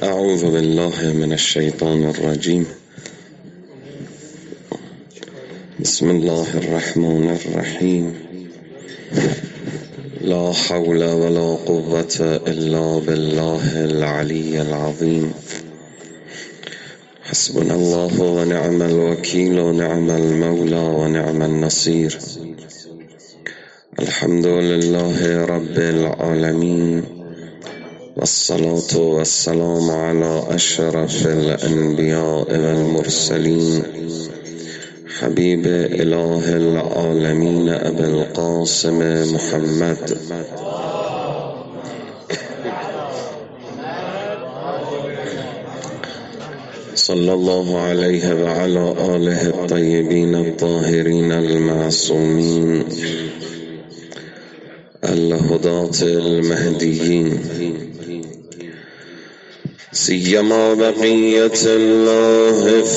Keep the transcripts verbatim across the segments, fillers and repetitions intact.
أعوذ بالله من الشيطان الرجيم. بسم الله الرحمن الرحيم. لا حول ولا قوة إلا بالله العلي العظيم. حسبنا الله ونعم الوكيل ونعم المولى ونعم النصير. الحمد لله رب العالمين، والصلاة والسلام على أشرف الأنبياء والمرسلين، حبيب إله العالمين أبي القاسم محمد صلى الله عليه وعلى آله الطيبين الطاهرين المعصومين الهداة المهديين، سيما بقية الله في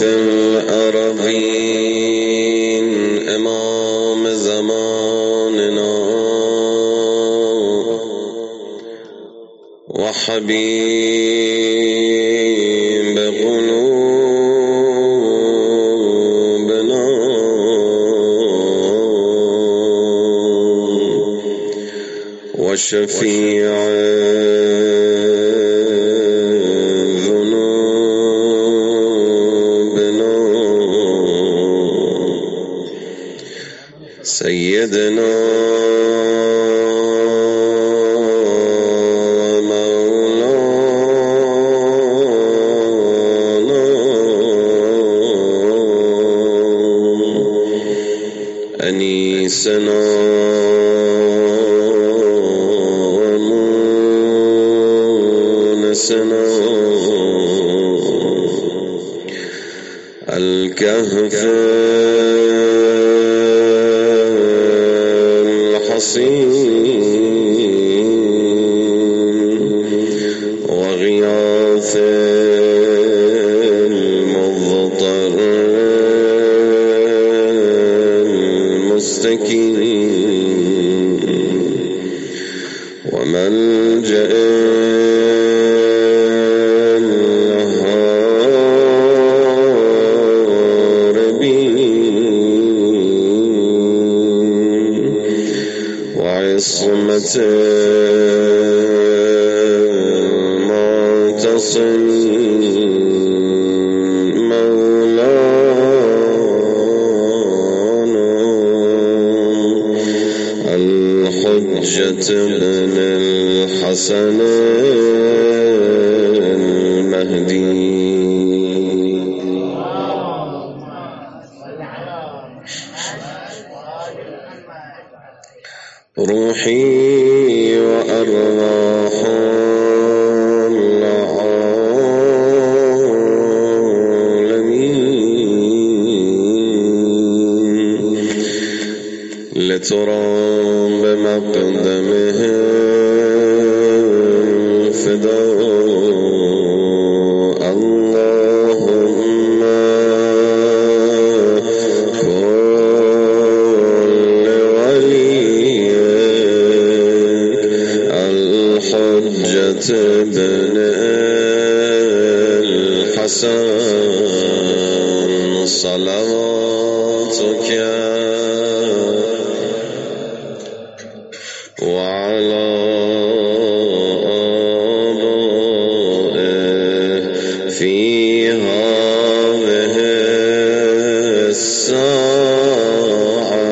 الأرضين، إمام زماننا وحبيب قلوبنا وشفيع سيدنا مولانا أنيسنا ومونسنا الكهف وغياث المضطر المستكين وملجأ عصمة معتصم مولانا الحجة بن الحسن المهدي. روحي وأرواح العالمين لترام بمقدمه فداء. اللهم الحجة بن الحسن صلواتك وعلى آبائه في هذه الساعة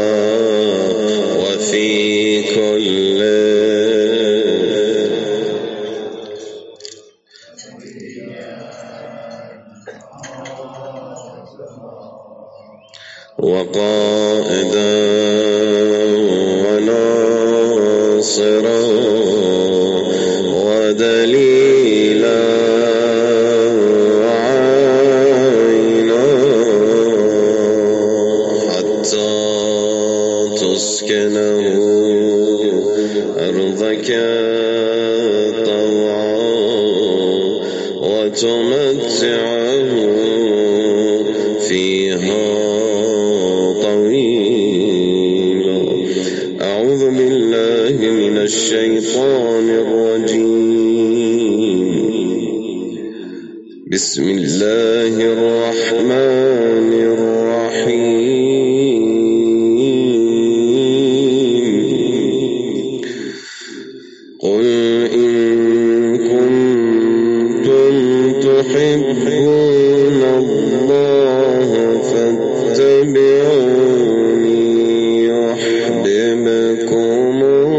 وفي كل وقائدا وناصرا ودليلا وعينا حتى تسكنه أرضك طوعا وتمتعه فيها طويلا. أعوذ بالله من الشيطان الرجيم. بسم الله الرحمن الرحيم قل إن كنتم تحبون الله فاتبعوني يحببكم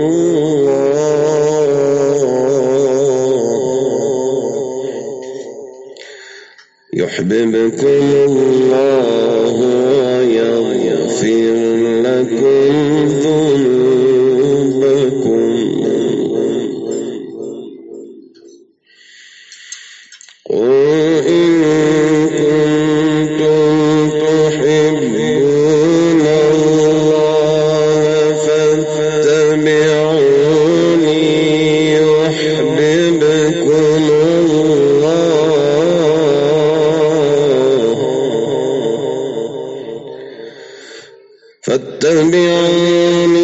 يحببكم الله ويغفر لكم ذنوبكم قل إن كنتم تحبون الله فاتبعوني يحببكم فاتبعوني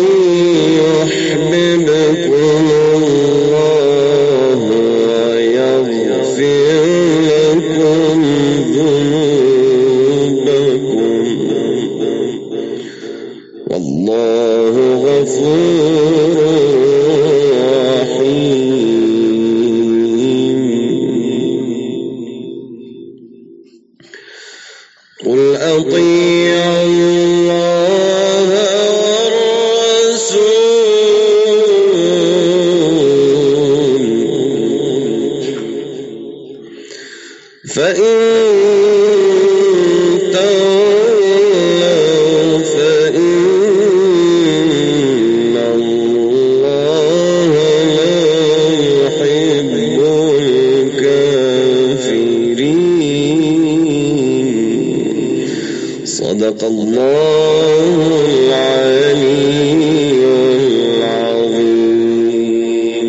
يحببكم الله ويغفر لكم ذنوبكم والله غفور رحيم قل أطيعوا الله فإن تولوا فإن الله لا يحب الكافرين صدق الله العلي العظيم.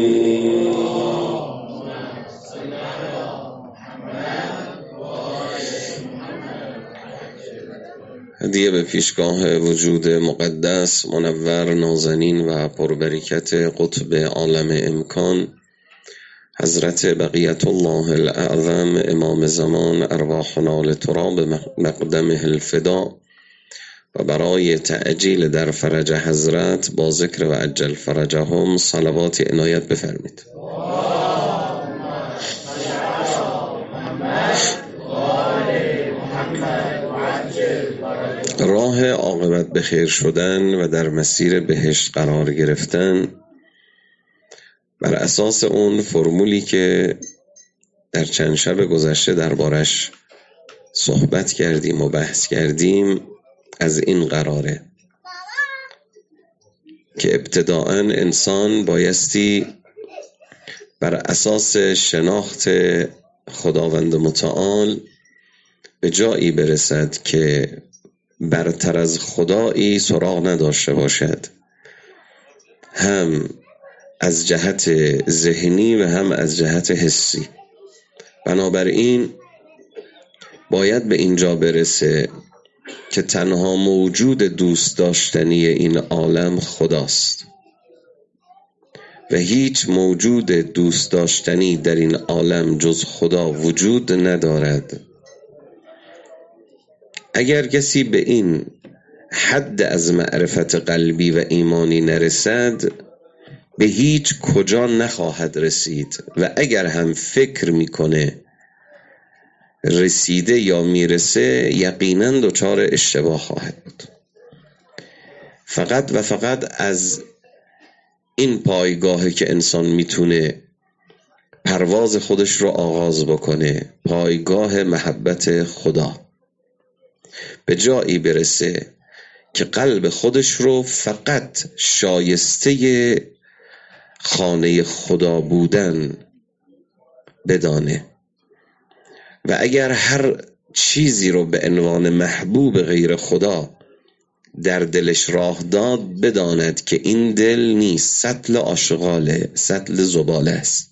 هدیه به پیشگاه وجود مقدس منور نازنین و پربرکت قطب عالم امکان حضرت بقیت الله الاعظم امام زمان ارواحنا لتراب مقدمه الفدا و برای تعجیل در فرج حضرت با ذکر و عجل فرجهم صلوات عنایت بفرمید. راه عاقبت به خیر شدن و در مسیر بهشت قرار گرفتن بر اساس اون فرمولی که در چند شب گذشته دربارش صحبت کردیم و بحث کردیم از این قراره که ابتداءً انسان بایستی بر اساس شناخت خداوند متعال به جایی برسد که برتر از خدایی سراغ نداشته باشد، هم از جهت ذهنی و هم از جهت حسی. بنابراین باید به اینجا برسه که تنها موجود دوست داشتنی این عالم خداست و هیچ موجود دوست داشتنی در این عالم جز خدا وجود ندارد. اگر کسی به این حد از معرفت قلبی و ایمانی نرسد به هیچ کجا نخواهد رسید و اگر هم فکر میکنه رسیده یا میرسه یقینا دچار اشتباه خواهد بود. فقط و فقط از این پایگاهی که انسان میتونه پرواز خودش رو آغاز بکنه، پایگاه محبت خدا، به جایی برسه که قلب خودش رو فقط شایسته خانه خدا بودن بدانه و اگر هر چیزی رو به عنوان محبوب غیر خدا در دلش راه داد بداند که این دل نیست، سطل آشغاله، سطل زباله است.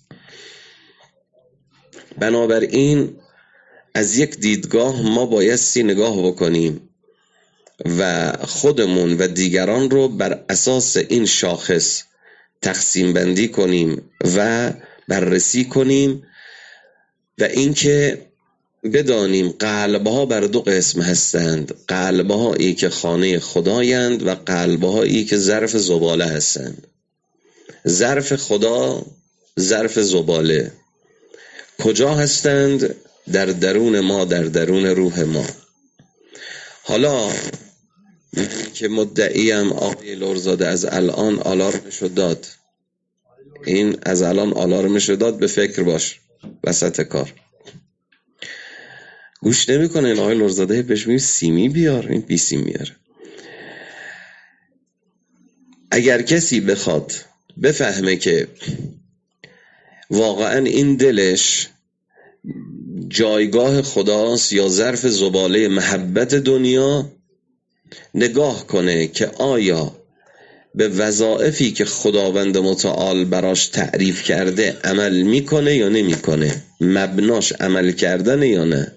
بنابراین از یک دیدگاه ما بایستی نگاه بکنیم و خودمون و دیگران رو بر اساس این شاخص تقسیم بندی کنیم و بررسی کنیم و اینکه بدانیم قلبها بر دو قسم هستند، قلبهایی که خانه خدایند و قلبهایی که ظرف زباله هستند. ظرف خدا، ظرف زباله کجا هستند؟ در درون ما، در درون روح ما. حالا که مدعیم آقای لرزاده از الان آلارمشو داد، این از الان آلارمشو داد، به فکر باش وسط کار گوش نمی کنه. این آقای لرزاده بهش میگه سیمی بیار، این بی سیم میاره. اگر کسی بخواد بفهمه که واقعا این دلش جایگاه خداست یا ظرف زباله محبت دنیا، نگاه کنه که آیا به وظایفی که خداوند متعال براش تعریف کرده عمل میکنه یا نمیکنه، مبناش عمل کردن یا نه.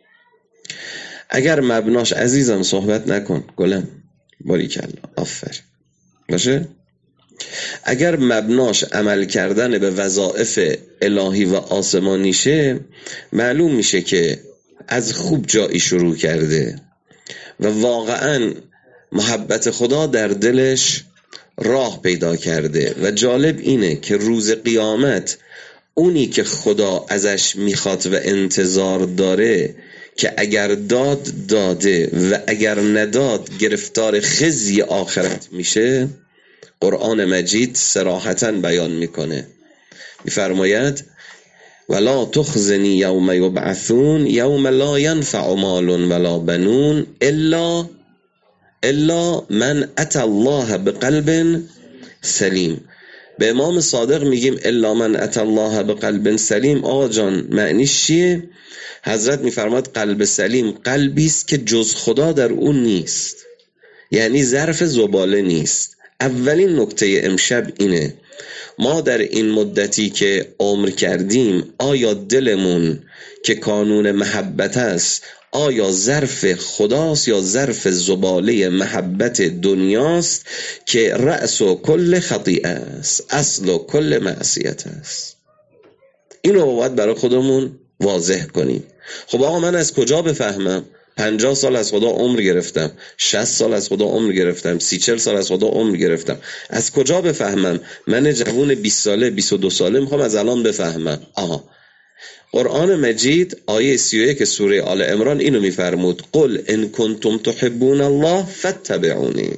اگر مبناش عزیزم صحبت نکن گلم، باریکلا، آفرین باشه. اگر مبناش عمل کردن به وظایف الهی و آسمانیشه، معلوم میشه که از خوب جایی شروع کرده و واقعا محبت خدا در دلش راه پیدا کرده. و جالب اینه که روز قیامت اونی که خدا ازش میخواد و انتظار داره که اگر داد داده و اگر نداد گرفتار خزی آخرت میشه، قرآن مجید صراحتاً بیان میکنه، میفرماید ولا تخزنی یوم یبعثون یوم لا ینفع مال ولا بنون الا الا من اتى الله بقلب سلیم. به امام صادق میگیم الا من اتى الله بقلب سلیم. آقا جان معنیش چیه؟ حضرت میفرماد قلب سلیم قلبی است که جز خدا در اون نیست، یعنی ظرف زباله نیست. اولین نکته امشب اینه، ما در این مدتی که عمر کردیم آیا دلمون که کانون محبت است آیا ظرف خداست یا ظرف زباله محبت دنیاست که رأس و کل خطیئه است، اصل و کل معصیت است؟ اینو باید برای خودمون واضح کنیم. خب آقا من از کجا بفهمم؟ پنجاه سال از خدا عمر گرفتم، شصت سال از خدا عمر گرفتم، سی چل سال از خدا عمر گرفتم، از کجا بفهمم؟ من جوون بیست ساله بیست و دو ساله میخوام از الان بفهمم. آها، قرآن مجید آیه سی و یک سوره آل عمران اینو میفرمود قل ان کنتم تحبون الله فاتبعونی.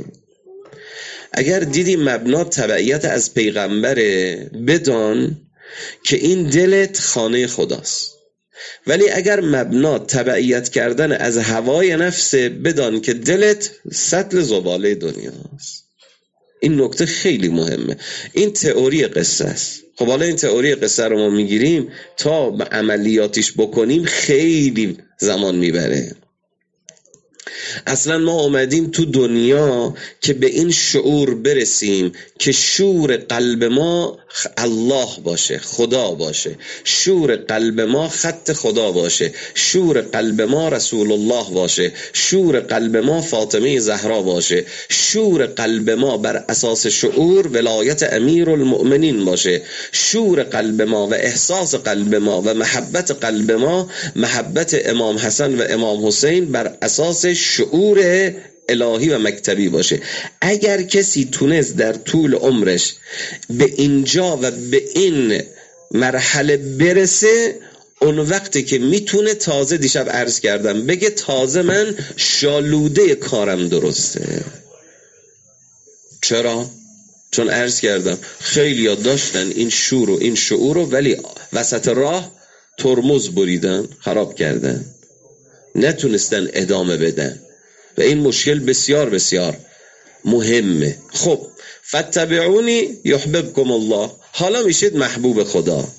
اگر دیدی مبنا تبعیت از پیغمبره، بدان که این دلت خانه خداست. ولی اگر مبنا تبعیت کردن از هوای نفس، بدان که دلت سطل زباله دنیاست. این نکته خیلی مهمه. این تئوری قصه است. خب حالا این تئوری قصه رو ما میگیریم تا به عملیاتیش بکنیم خیلی زمان میبره. اصلا ما اومدیم تو دنیا که به این شعور برسیم که شور قلب ما الله باشه، خدا باشه، شور قلب ما خط خدا باشه، شور قلب ما رسول الله باشه، شور قلب ما فاطمه زهرا باشه، شور قلب ما بر اساس شعور ولایت امیر المؤمنین باشه، شور قلب ما و احساس قلب ما و محبت قلب ما محبت امام حسن و امام حسین بر اساس شعور الهی و مکتبی باشه. اگر کسی تونست در طول عمرش به اینجا و به این مرحله برسه، اون وقتی که میتونه تازه، دیشب عرض کردم، بگه تازه من شالوده کارم درسته. چرا؟ چون عرض کردم خیلی ها داشتن این شور و این شعور رو، ولی وسط راه ترمز بریدن، خراب کردن، نتونستن ادامه بدن و این مشکل بسیار بسیار مهمه. خب فتبعونی یحببکم الله، حالا میشید محبوب خدا.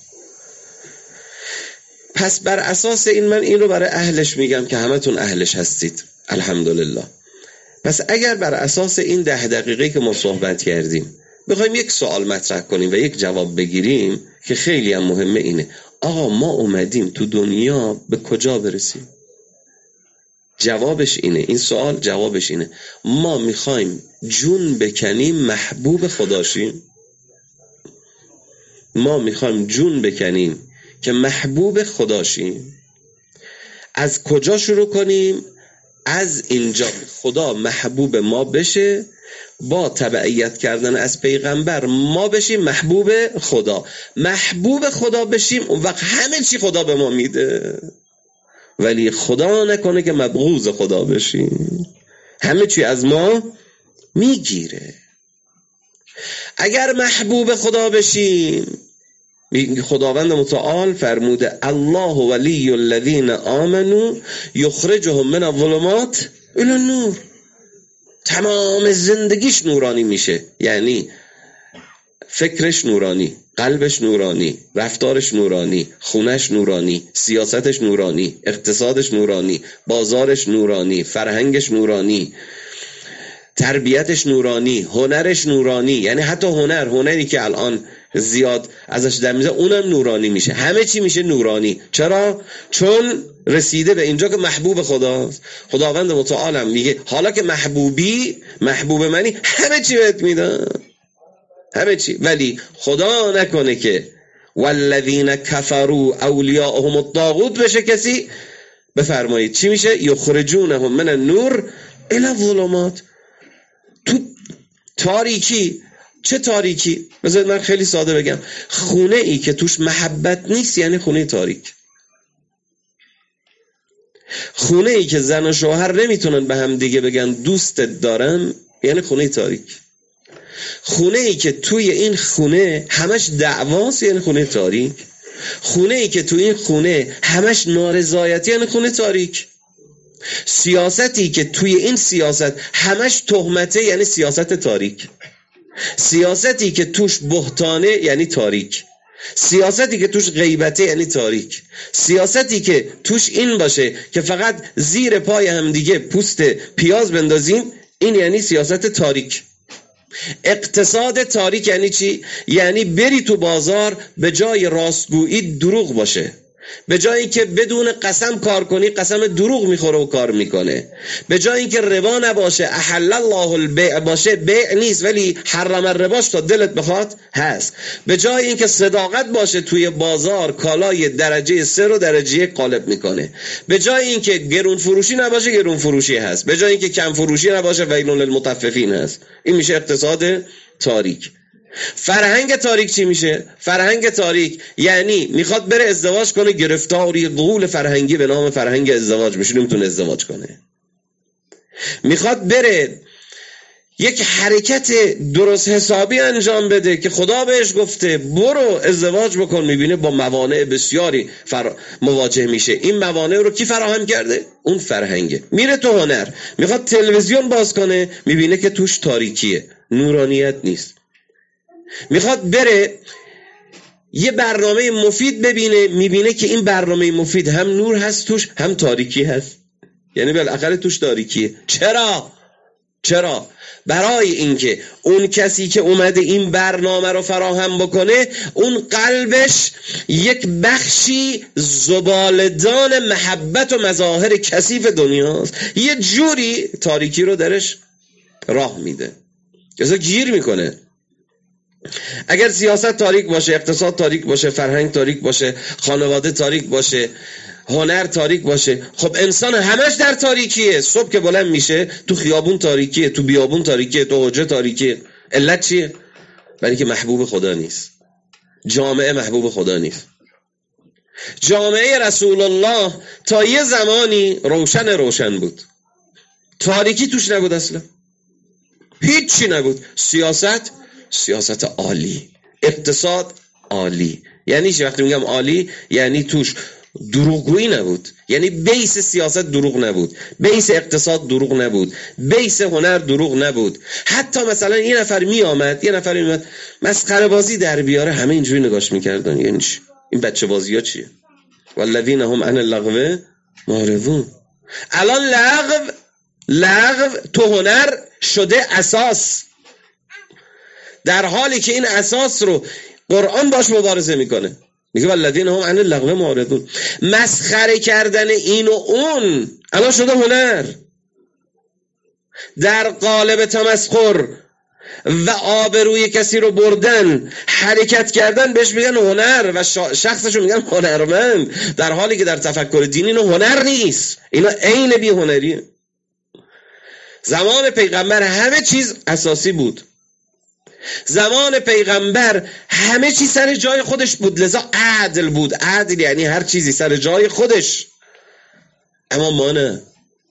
پس بر اساس این من این رو برای اهلش میگم که همتون اهلش هستید الحمدلله. پس اگر بر اساس این ده دقیقه که ما صحبت کردیم بخوایم یک سوال مطرح کنیم و یک جواب بگیریم که خیلی هم مهمه، اینه آقا ما اومدیم تو دنیا به کجا برسیم؟ جوابش اینه، این سوال جوابش اینه ما میخوایم جون بکنیم محبوب خداشیم. ما میخوایم جون بکنیم که محبوب خداشیم. از کجا شروع کنیم؟ از اینجا خدا محبوب ما بشه، با تبعیت کردن از پیغمبر ما بشیم محبوب خدا. محبوب خدا بشیم اون وقت همه چی خدا به ما میده، ولی خدا نکنه که مبغوض خدا بشیم، همه چی از ما میگیره. اگر محبوب خدا بشیم، خداوند متعال فرموده الله ولی الذین آمنوا یخرجهم من الظلمات الی النور. تمام زندگیش نورانی میشه، یعنی فکرش نورانی، قلبش نورانی، رفتارش نورانی، خونش نورانی، سیاستش نورانی، اقتصادش نورانی، بازارش نورانی، فرهنگش نورانی، تربیتش نورانی، هنرش نورانی. یعنی حتی هنر هنری که الان زیاد ازش دم میزنه اونم نورانی میشه، همه چی میشه نورانی. چرا؟ چون رسیده به اینجا که محبوب خداست. خداوند متعال میگه حالا که محبوبی، محبوب منی، همه چی بهت میدم، همه چی. ولی خدا نکنه که والذین کفروا اولیاءهم الطاغوت بشه کسی. بفرمایید چی میشه؟ یخرجونهم من النور الی الظلمات. تو تاریکی. چه تاریکی؟ بذارید من خیلی ساده بگم. خونه ای که توش محبت نیست یعنی خونه تاریک. خونه ای که زن و شوهر نمیتونن به هم دیگه بگن دوستت دارم یعنی خونه تاریک. خونه ای که توی این خونه همش دعواست یعنی خونه تاریک. خونه ای که توی این خونه همش نارضایتی یعنی خونه تاریک. سیاستی که توی این سیاست همش تهمته یعنی سیاست تاریک. سیاستی که توش بهتانه یعنی تاریک. سیاستی که توش غیبته یعنی تاریک. سیاستی که توش این باشه که فقط زیر پای هم دیگه پوست پیاز بندازیم این یعنی سیاست تاریک. اقتصاد تاریک یعنی چی؟ یعنی بری تو بازار به جای راستگویی دروغ باشه، به جایی که بدون قسم کار کنی قسم دروغ میخوره و کار میکنه، به جایی که ربا نباشه احل الله البیع باشه بیع نیست ولی حرم الرباش تا دلت بخواد هست، به جای اینکه صداقت باشه توی بازار کالای درجه سه رو درجه قالب میکنه، به جای اینکه گرون فروشی نباشه گرون فروشی هست، به جای اینکه کم فروشی نباشه ویل للمطففین هست. این میشه اقتصاد تاریک. فرهنگ تاریک چی میشه؟ فرهنگ تاریک یعنی میخواد بره ازدواج کنه، گرفتاری غول فرهنگی به نام فرهنگ ازدواج بشه، نمیتونه ازدواج کنه. میخواد بره یک حرکت درست حسابی انجام بده که خدا بهش گفته برو ازدواج بکن، میبینه با موانع بسیاری فر... مواجه میشه. این موانع رو کی فراهم کرده؟ اون فرهنگه. میره تو هنر، میخواد تلویزیون باز کنه، میبینه که توش تاریکیه، نورانیت نیست. میخواد بره یه برنامه مفید ببینه، میبینه که این برنامه مفید هم نور هست توش هم تاریکی هست، یعنی بالاخره توش تاریکیه. چرا؟ چرا؟ برای اینکه اون کسی که اومده این برنامه رو فراهم بکنه اون قلبش یک بخشی زبالدان محبت و مظاهر کثیف دنیاست، یه جوری تاریکی رو درش راه میده، کسا گیر میکنه. اگر سیاست تاریک باشه، اقتصاد تاریک باشه، فرهنگ تاریک باشه، خانواده تاریک باشه، هنر تاریک باشه، خب انسان همش در تاریکیه. صبح که بلند میشه تو خیابون تاریکیه، تو بیابون تاریکیه، تو حجره تاریکیه. علت چیه؟ برای که محبوب خدا نیست. جامعه محبوب خدا نیست. جامعه رسول الله تا یه زمانی روشن روشن بود، تاریکی توش نبود، اصلا هیچی نبود. سیاست سیاست عالی، اقتصاد عالی. یعنی چی وقتی میگم عالی؟ یعنی توش دروغگویی نبود، یعنی بیس سیاست دروغ نبود، بیس اقتصاد دروغ نبود، بیس هنر دروغ نبود. حتی مثلا یه نفر می آمد یه نفر می آمد مسخره بازی در بیاره، همه اینجوری نگاش میکردن، یعنی این بچه بازی ها چیه؟ والذین هم عن اللغو معرضون. الان لغو لغو تو هنر شده اساس، در حالی که این اساس رو قرآن باش مبارزه میکنه، میگه والذین هم عن اللغو معرضون. مسخره کردن این و اون الان شده هنر، در قالب تمسخر و آبروی کسی رو بردن، حرکت کردن، بهش میگن هنر و شخصشو میگن هنرمند، در حالی که در تفکر دینی اینو هنر نیست، اینا عین بی هنریه. زمان پیغمبر همه چیز اساسی بود، زمان پیغمبر همه چیز سر جای خودش بود، لذا عدل بود. عدل یعنی هر چیزی سر جای خودش. اما ما نه،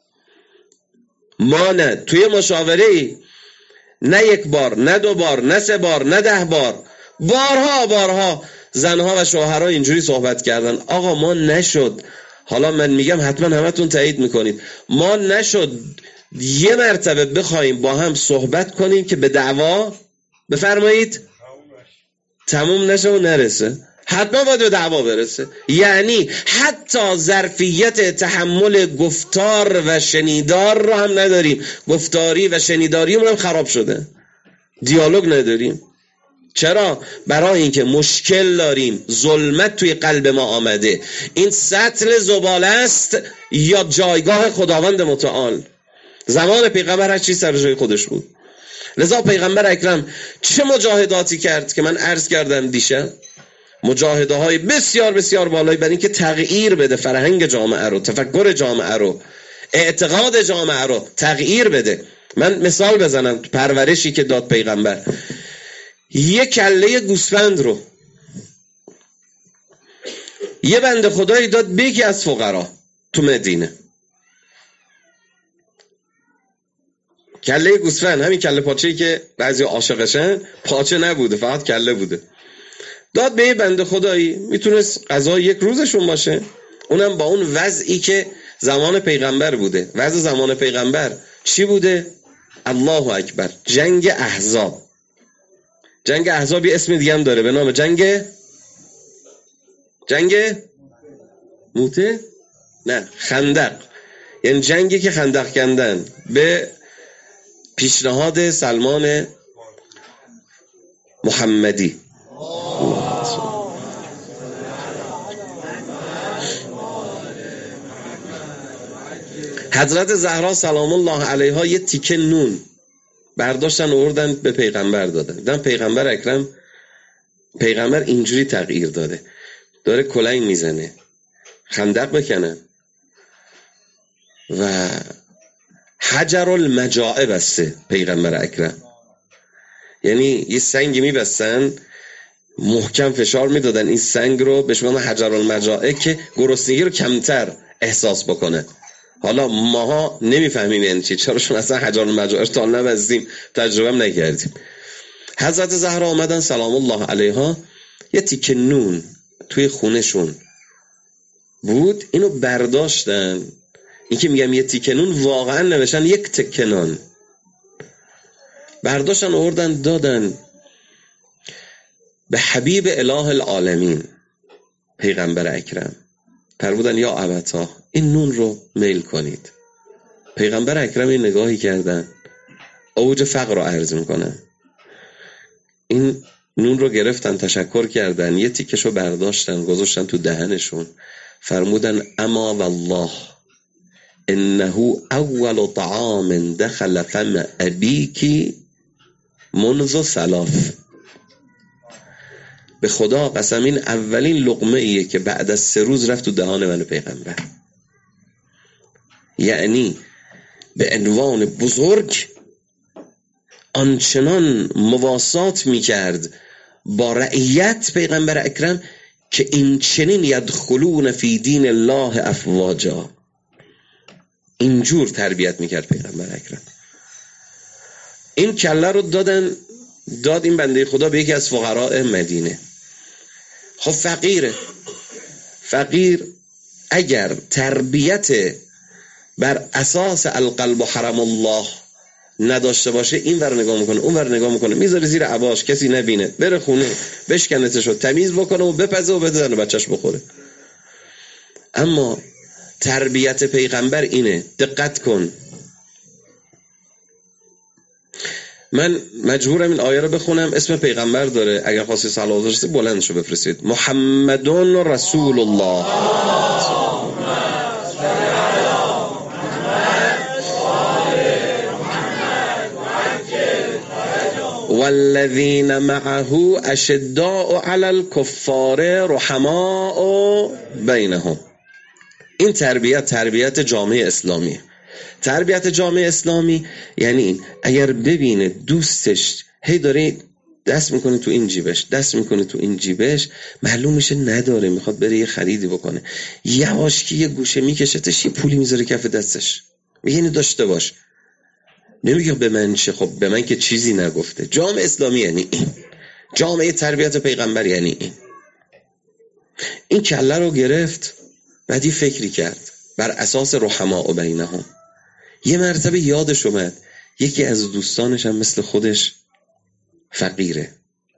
ما نه توی مشاوره ای نه یک بار، نه دو بار، نه سه بار، نه ده بار، بارها بارها زنها و شوهرها اینجوری صحبت کردن. آقا ما نشد، حالا من میگم حتما همتون تایید میکنید، ما نشد یه مرتبه بخوایم با هم صحبت کنیم که به دعوا بفرمایید تموم نشه و نرسه. حتما باید به دعوا برسه. یعنی حتی ظرفیت تحمل گفتار و شنیدار رو هم نداریم، گفتاری و شنیداریمون هم خراب شده، دیالوگ نداریم. چرا؟ برای اینکه مشکل داریم، ظلمت توی قلب ما آمده. این سطل زباله است یا جایگاه خداوند متعال؟ زمان پیغمبر هر چیز سر جای خودش بود. لذا پیغمبر اکرم چه مجاهداتی کرد که من عرض کردم دیشب، مجاهده های بسیار بسیار بالایی برای اینکه تغییر بده فرهنگ جامعه رو، تفکر جامعه رو، اعتقاد جامعه رو تغییر بده. من مثال بزنم، پرورشی که داد پیغمبر، یک کله گوسفند رو یه بنده خدایی داد به یکی از فقرا تو مدینه. کله گوسفند، همین کله پاچه‌ای که بعضی عاشقشن، پاچه نبوده فقط کله بوده، داد به یه بنده خدایی. میتونست غذا یک روزشون باشه، اونم با اون وضعی که زمان پیغمبر بوده. وضع زمان پیغمبر چی بوده؟ الله اکبر، جنگ احزاب. جنگ احزاب یه اسم دیگه هم داره به نام جنگ جنگ موته؟ نه، خندق. یعنی جنگی که خندق کندن به پیشنهاد سلمان محمدی. حضرت زهرا سلام الله علیها یه تیکه نون برداشتن آوردن به پیغمبر دادن. دیدن پیغمبر اکرم، پیغمبر اینجوری تغییر داده، داره کلنگ میزنه خندق بکنن و حجر المجاعه بسته پیغمبر اکرم. یعنی یه سنگی میبستن محکم فشار میدادن این سنگ رو، بهش میگن حجر المجاعه، که گرسنگی رو کمتر احساس بکنه. حالا ماها نمیفهمیم یعنی چی، چرا چون اصلا حجر المجاعه تا نبستیم، تجربه هم نکردیم. حضرت زهرا آمدن سلام الله علیها، یه تیکه نون توی خونشون بود، اینو برداشتن. این که میگم یه تیکه نون، واقعا نوشتن یک تکه نان، برداشتن آوردن دادن به حبیب اله العالمین پیغمبر اکرم. فرمودن یا ابتا این نون رو میل کنید. پیغمبر اکرم این نگاهی کردن، اوج فقر رو عرض میکنن، این نون رو گرفتن، تشکر کردن، یه تیکش رو برداشتن گذاشتن تو دهنشون. فرمودن اما والله انه اول طعام دخل فم ابیکی منذ ثلاث. به خدا قسم این اولین لقمه ایه که بعد از سه روز رفت تو دهان من پیغمبر. یعنی به عنوان بزرگ آنچنان مواسات میکرد با رعیت پیغمبر اکرم که این چنین یدخلون فی دین الله افواجا، اینجور تربیت میکرد پیغمبر اکرم. این کله رو دادن، داد این بنده خدا به یکی از فقراء مدینه. خب فقیره، فقیر اگر تربیت بر اساس القلب و حرم الله نداشته باشه، این ور نگاه میکنه اون ور نگاه میکنه، میذاره زیر عباش کسی نبینه، بره خونه بشکنتشو تمیز بکنه و بپزه و بده بچهش بخوره. اما تربیت پیغمبر اینه. دقت کن، من مجبورم این آیه رو بخونم، اسم پیغمبر داره، اگر خواستی صلوات داشته بلندشو بفرستید. محمدون رسول الله. والذین معه اشداء علی الکفار رحماء بینهم. این تربیت تربیت جامعه اسلامی. تربیت جامعه اسلامی یعنی این، اگر ببینه دوستش هی داره دست میکنه تو این جیبش دست میکنه تو این جیبش، معلوم میشه نداره، میخواد بره یه خریدی بکنه، یواش که یه گوشه میکشتش یه پولی میذاره کف دستش، میگه اینو داشته باش. نمیگه به من چه، خب به من که چیزی نگفته. جامعه اسلامی یعنی این، جامعه تربیت پیغمبر یعنی این. این کله رو گرفت، بعدی فکری کرد بر اساس رحماء بینهم. یه مرتبه یادش اومد یکی از دوستانش هم مثل خودش فقیره،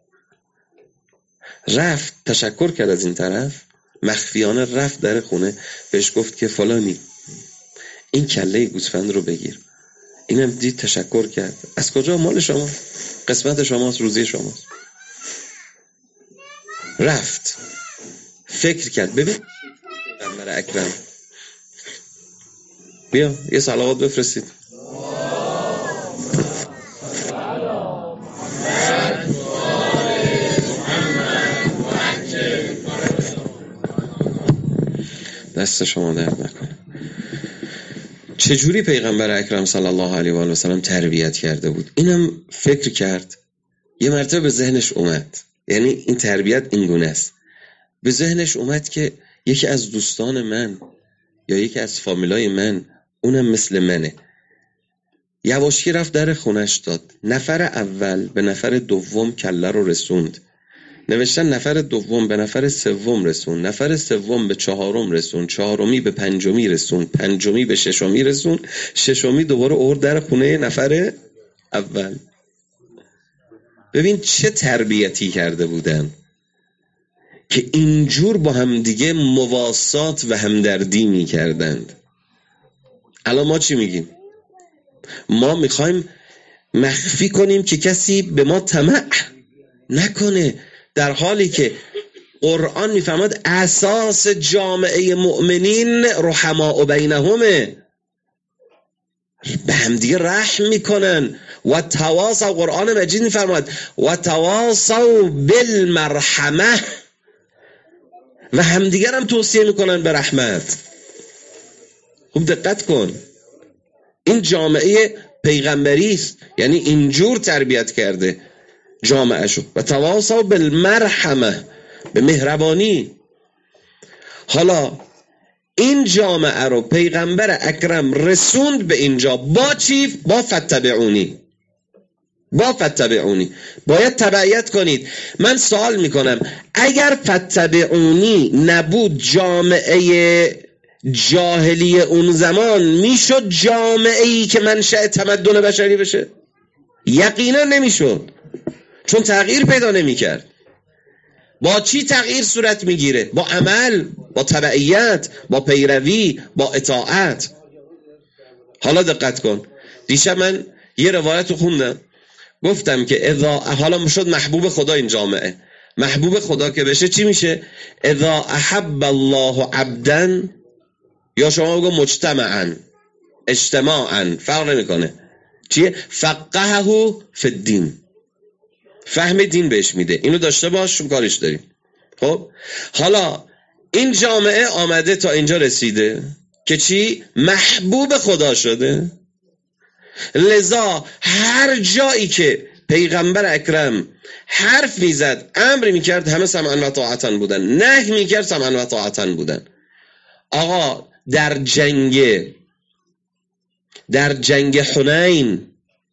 رفت تشکر کرد از این طرف، مخفیانه رفت در خونه بهش گفت که فلانی این کله گوسفند رو بگیر. اینم دید تشکر کرد. از کجا؟ مال شما، قسمت شماست، روزی شماست. رفت فکر کرد، ببین پیغمبر اکرم، بیا یه صلوات بفرستید. دست شما درد نکنه. چجوری پیغمبر اکرم صلی الله علیه و آله و سلم تربیت کرده بود؟ اینم فکر کرد، یه مرتبه به ذهنش اومد، یعنی این تربیت این گونه است، به ذهنش اومد که یکی از دوستان من یا یکی از فامیلای من اونم مثل منه. یواشکی رفت در خونش داد. نفر اول به نفر دوم کله رو رسوند، نوشتن نفر دوم به نفر سوم رسون، نفر سوم به چهارم رسون، چهارمی به پنجمی رسون، پنجمی به ششمی رسون، ششمی دوباره آورد در خونه نفر اول. ببین چه تربیتی کرده بودن که اینجور با هم دیگه مواسات و همدردی می کردند. الان ما چی میگیم؟ ما میخوایم مخفی کنیم که کسی به ما طمع نکنه، در حالی که قرآن میفرماد اساس جامعه مؤمنین رحماء بینهمه، به هم دیگه رحم میکنن. و تواصوا، قرآن مجید میفرماد و تواصوا بالمرحمه، و همدیگر هم توصیه میکنن به رحمت. خوب دقت کن، این جامعه پیغمبری است، یعنی اینجور تربیت کرده جامعه شو. و تواصوا بالمرحمه، به مهربانی. حالا این جامعه رو پیغمبر اکرم رسوند به اینجا با چی؟ با فتبعونی، با فتبعونی، باید تبعیت کنید. من سوال میکنم اگر فتبعونی نبود جامعه جاهلی اون زمان میشد جامعه ای که منشأ تمدن بشری بشه؟ یقینا نمیشد، چون تغییر پیدا نمیکرد. با چی تغییر صورت میگیره؟ با عمل، با تبعیت، با پیروی، با اطاعت. حالا دقت کن، دیشب من یه روایت رو خوندم، گفتم که اذا، حالا شد محبوب خدا این جامعه، محبوب خدا که بشه چی میشه؟ اذا احب الله عبدا، یا شما بگو مجتمعا اجتماعا، فرق نمیکنه چیه، فقهه فی الدین، فهم دین بهش میده. اینو داشته باش، کارش داریم. خب حالا این جامعه آمده تا اینجا رسیده که چی؟ محبوب خدا شده. لذا هر جایی که پیغمبر اکرم حرف میزد، امر میکرد، همه سمعا و طاعتا بودن، نهی میکرد، سمعا و طاعتا بودن. آقا در جنگ در جنگ حنین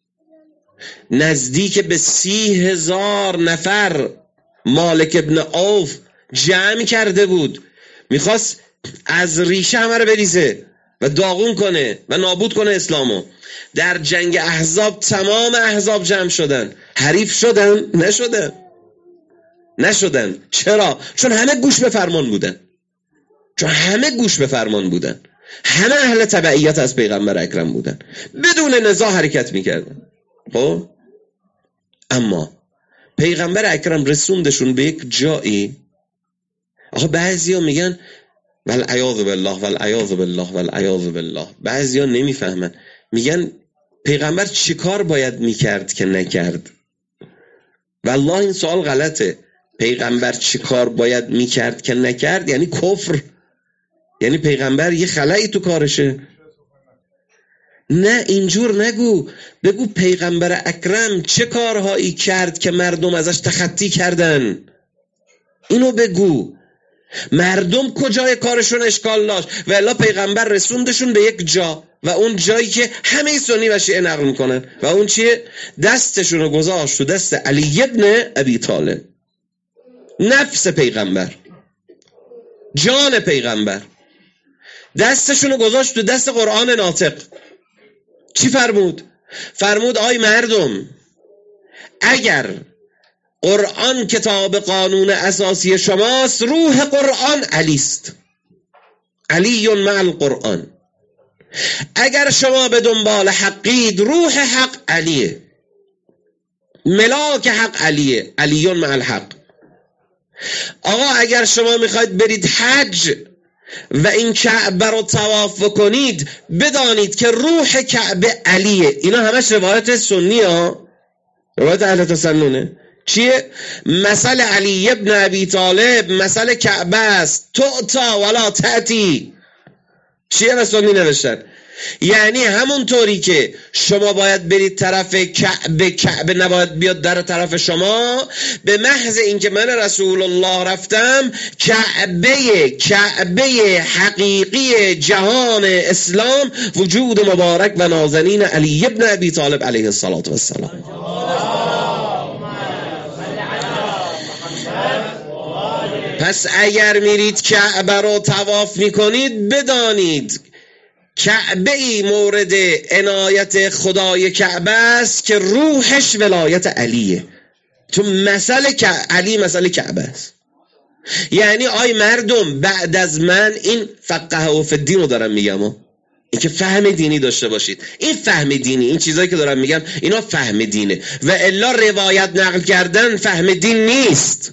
نزدیک به سی هزار نفر مالک ابن عوف جمع کرده بود، میخواست از ریشه همه رو بریزه و داغون کنه و نابود کنه اسلامو. در جنگ احزاب تمام احزاب جمع شدن، حریف شدن؟ نشدن نشدن چرا؟ چون همه گوش به فرمان بودن، چون همه گوش به فرمان بودن، همه اهل تبعیت از پیغمبر اکرم بودن، بدون نزاع حرکت میکردن. خب اما پیغمبر اکرم رسوندشون به یک جایی. آقا بعضیا میگن والعیاذ بالله والعیاذ بالله والعیاذ بالله، بعضیا نمیفهمن، میگن پیغمبر چیکار باید میکرد که نکرد؟ والله این سوال غلطه. پیغمبر چی کار باید میکرد که نکرد یعنی کفر، یعنی پیغمبر یه خلایی تو کارشه. نه اینجور نگو، بگو پیغمبر اکرم چه کارهایی کرد که مردم ازش تخطی کردن. اینو بگو. مردم کجای کارشون اشکال داشت و الا پیغمبر رسوندشون به یک جا و اون جایی که همه سنی و شیعه نقل میکنن و اون چیه؟ دستشون رو گذاشت تو دست علی ابن ابی طالب، نفس پیغمبر، جان پیغمبر، دستشون رو گذاشت تو دست قرآن ناطق. چی فرمود؟ فرمود آی مردم، اگر قرآن کتاب قانون اساسی شماست، روح قرآن علی است، علی مع القرآن. اگر شما به دنبال حقید، روح حق علیه، ملاک حق علیه، علی مع الحق. آقا اگر شما میخواید برید حج و این کعبه رو طواف کنید، بدانید که روح کعبه علیه. اینا همش روایت سنی ها، روایت اهل تسننه. چیه؟ مثل علی ابن ابی طالب مثل کعبه است، تؤتا ولا تأتی. چیه و سنی نوشتن؟ یعنی همون طوری که شما باید برید طرف کعبه، کعبه نباید بیاد در طرف شما. به محض اینکه من رسول الله رفتم، کعبه کعبه حقیقی جهان اسلام وجود مبارک و نازنین علی ابن ابی طالب علیه الصلاة و السلام. پس اگر میرید کعبه رو طواف میکنید، بدانید کعبه ای مورد عنایت خدای کعبه است که روحش ولایت علیه. تو مسئله علی مسئله کعبه است. یعنی آی مردم، بعد از من این فقه و فدین رو دارم میگم، این که فهم دینی داشته باشید. این فهم دینی، این چیزایی که دارم میگم اینا فهم دینه و الا روایت نقل کردن فهم دین نیست.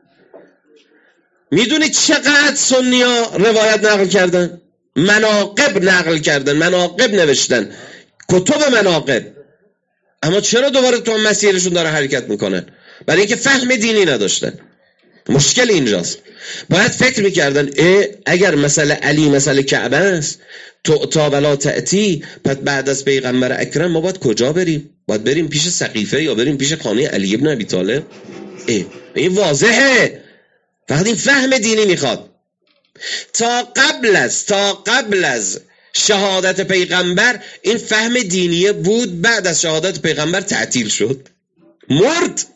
میدونید چقدر سنیا روایت نقل کردن؟ مناقب نقل کردن، مناقب نوشتن، کتب مناقب. اما چرا دوباره تو مسیرشون داره حرکت میکنن؟ برای اینکه فهم دینی نداشتن. مشکل اینجاست. باید فکر میکردن اگر مسئله علی مسئله کعبه است، تؤتا ولا تأتی، پس بعد از پیغمبر اکرم ما باید کجا بریم؟ باید بریم پیش سقیفه یا بریم پیش خانه علی ابن ابی طالب؟ این واضحه. فقط این فهم دینی میخواد. تا قبل از تا قبل از شهادت پیغمبر این فهم دینیه بود، بعد از شهادت پیغمبر تعطیل شد، مرد.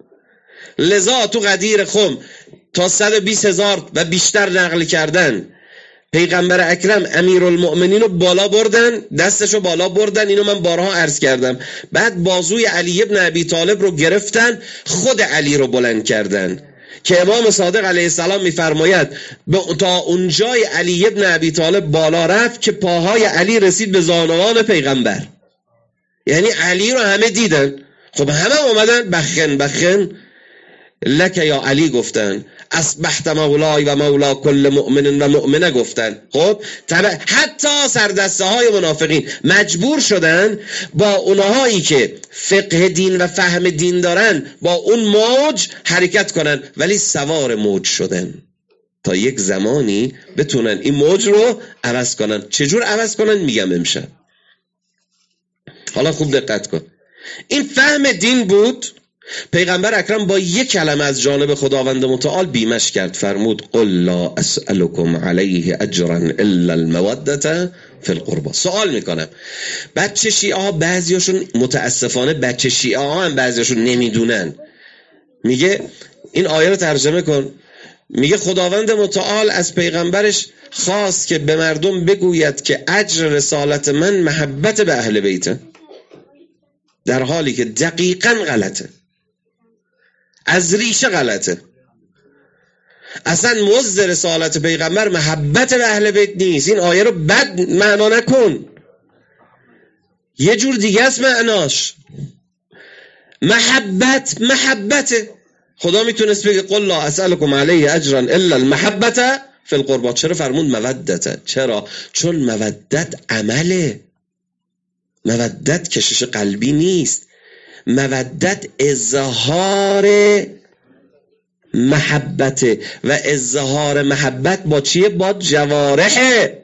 لذا تو غدیر خم تا صد و بیست هزار و بیشتر نقل کردن. پیغمبر اکرم امیرالمؤمنین رو بالا بردن، دستشو بالا بردن، اینو من بارها عرض کردم. بعد بازوی علی ابن ابی طالب رو گرفتن، خود علی رو بلند کردن که امام صادق علیه السلام میفرماید تا اونجای علی ابن ابی طالب بالا رفت که پاهای علی رسید به زانوان پیغمبر. یعنی علی رو همه دیدن. خب همه اومدن بخن بخن لک یا علی گفتن، اصبحت مولای و مولا کل مؤمن و مؤمنه گفتن. خب حتی سردسته های منافقین مجبور شدن با اونهایی که فقه دین و فهم دین دارن با اون موج حرکت کنن، ولی سوار موج شدن تا یک زمانی بتونن این موج رو عوض کنن. چجور عوض کنن میگم امشب. حالا خوب دقت کن. این فهم دین بود. پیغمبر اکرم با یک کلمه از جانب خداوند متعال بیمش کرد، فرمود قل لا اسألكم علیه اجرا الا المودة فی القربى. سوال میکنم، بچه شیعه ها بعضیاشون متاسفانه بچه شیعه ها هم بعضیاشون نمیدونن. میگه این آیه رو ترجمه کن، میگه خداوند متعال از پیغمبرش خواست که به مردم بگوید که اجر رسالت من محبت به اهل بیته، در حالی که دقیقاً غلطه، از ریشه غلطه. اصلا مزد رسالت پیغمبر محبت به اهل بیت نیست. این آیه رو بد معنا نکن، یه جور دیگه است معناش. محبت محبته. خدا میتونست بگه قل لا اسألكم علیه اجرا الا المحبة فی القربى. چرا فرمود مودته؟ چرا؟ چون مودت عمله، مودت کشش قلبی نیست. مودت اظهار محبته و اظهار محبت با چیه؟ با جوارحه.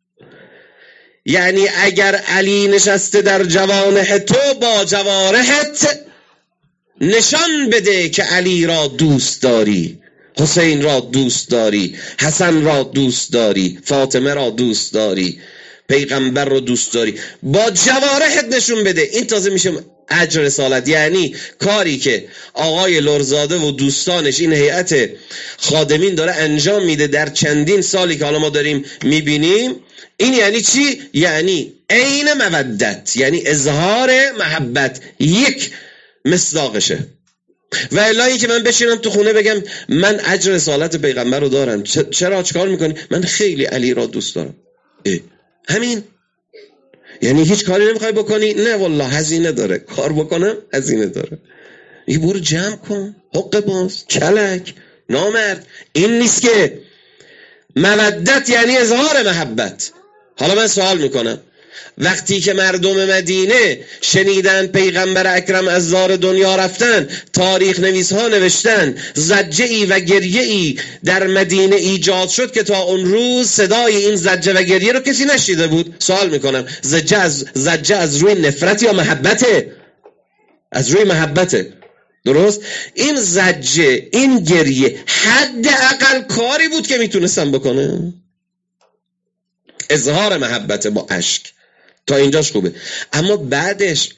یعنی اگر علی نشسته در جوانح تو، با جوارحت نشان بده که علی را دوست داری، حسین را دوست داری، حسن را دوست داری، فاطمه را دوست داری، پیغمبر را دوست داری. با جوارحت نشون بده. این تازه میشه اجر رسالت. یعنی کاری که آقای لرزاده و دوستانش، این هیئت خادمین داره انجام میده در چندین سالی که حالا ما داریم میبینیم، این یعنی چی؟ یعنی عین مودت، یعنی اظهار محبت، یک مصداقشه. و الهی که من بشینم تو خونه بگم من اجر رسالت پیغمبر رو دارم، چرا چیکار میکنی؟ من خیلی علی را دوست دارم. اه. همین؟ یعنی هیچ کاری نمیخوای بکنی؟ نه والله هزینه داره. کار بکنم هزینه داره. یه برو جمع کن، حق باز، کلک، نامرد. این نیست که مودت یعنی اظهار محبت. حالا من سوال میکنم، وقتی که مردم مدینه شنیدن پیغمبر اکرم از دار دنیا رفتن، تاریخ نویس ها نوشتن زجه ای و گریه ای در مدینه ایجاد شد که تا اون روز صدای این زجه و گریه رو کسی نشیده بود. سوال میکنم، زجه از, زجه از روی نفرت یا محبته؟ از روی محبته. درست؟ این زجه، این گریه حداقل کاری بود که میتونستن بکنه، اظهار محبت با اشک. تا اینجاش خوبه. اما بعدش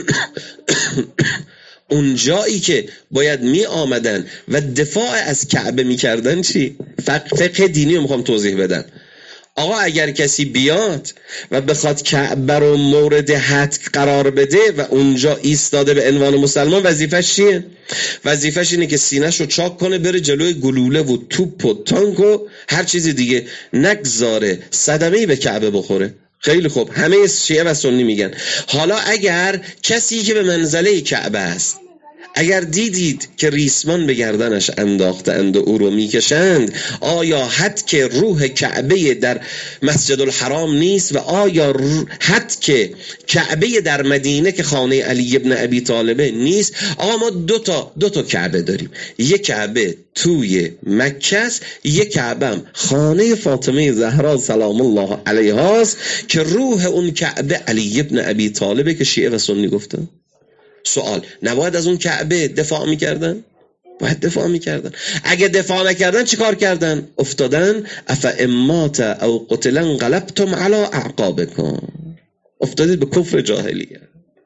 اون جایی که باید می آمدن و دفاع از کعبه می کردن چی؟ فقه دینی رو میخوام توضیح بدم. آقا اگر کسی بیاد و بخواد کعبه رو مورد حتک قرار بده و اونجا ایستاده به عنوان مسلمان، وظیفش چیه؟ وظیفش اینه که سینه‌شو چاک کنه، بره جلوی گلوله و توپ و تانک و هر چیزی دیگه، نگذاره صدمه‌ای به کعبه بخوره. خیلی خوب، همه شیعه و سنی میگن. حالا اگر کسی که به منزله کعبه است، اگر دیدید که ریسمان به گردنش انداختند و او رو میکشند، آیا حد که روح کعبه در مسجد الحرام نیست؟ و آیا حد که کعبه در مدینه که خانه علی ابن ابی طالبه نیست؟ آقا ما دو تا دو تا کعبه داریم، یک کعبه توی مکه است، یک کعبه هم خانه فاطمه زهرا سلام الله علیها است که روح اون کعبه علی ابن ابی طالبه که شیعه و سنی گفتن. سوال، نباید از اون کعبه دفاع میکردن؟ باید دفاع میکردن. اگه دفاع نکردن چی کار کردن؟ افتادن افا امات او قتلا انقلبتم علی اعقابکم، افتادید به کفر جاهلیه.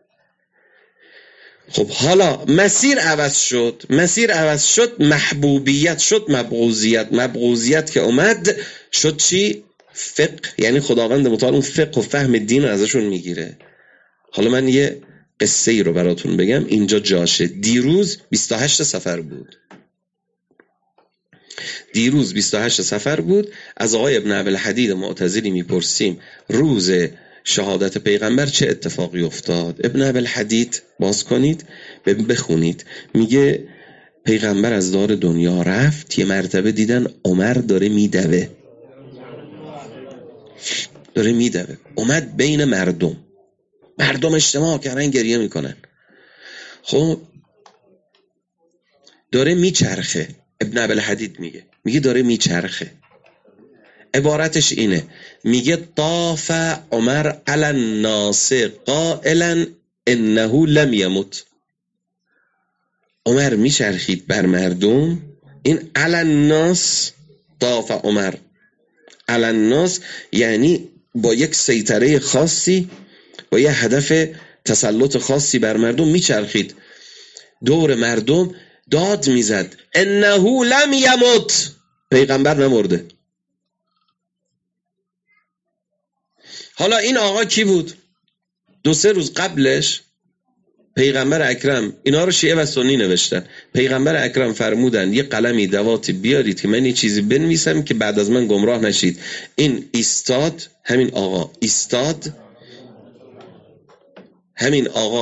خب حالا مسیر عوض شد، مسیر عوض شد، محبوبیت شد مبغوزیت، مبغوزیت که اومد شد چی؟ فقه. یعنی خداوند متعال اون فقه و فهم دین ازشون میگیره. حالا من یه قصه ای رو براتون بگم، اینجا جاشه. دیروز بیست و هشت صفر بود. دیروز بیست و هشت صفر بود. از آقای ابن ابوالحدید معتزلی میپرسیم روز شهادت پیغمبر چه اتفاقی افتاد؟ ابن ابوالحدید باز کنید بخونید، میگه پیغمبر از دار دنیا رفت، یه مرتبه دیدن عمر داره میدوه داره میدوه اومد بین مردم، مردم اجتماع کردن گریه میکنن. خب داره میچرخه. ابن ابوالحدید میگه میگه داره میچرخه. عبارتش اینه، میگه طاف عمر علی الناس قائلا انه لم یمت. عمر میچرخید بر مردم. این علی الناس، طاف عمر علی الناس یعنی با یک سیطره خاصی، با یه هدف تسلط خاصی بر مردم میچرخید دور مردم، داد میزد انه لم یمت، پیغمبر نمرده. حالا این آقا کی بود؟ دو سه روز قبلش پیغمبر اکرم، اینا رو شیعه و سنی نوشتن، پیغمبر اکرم فرمودن یه قلمی دواتی بیارید که من یه چیزی بنویسم که بعد از من گمراه نشید. این ایستاد، همین آقا ایستاد، همین آقا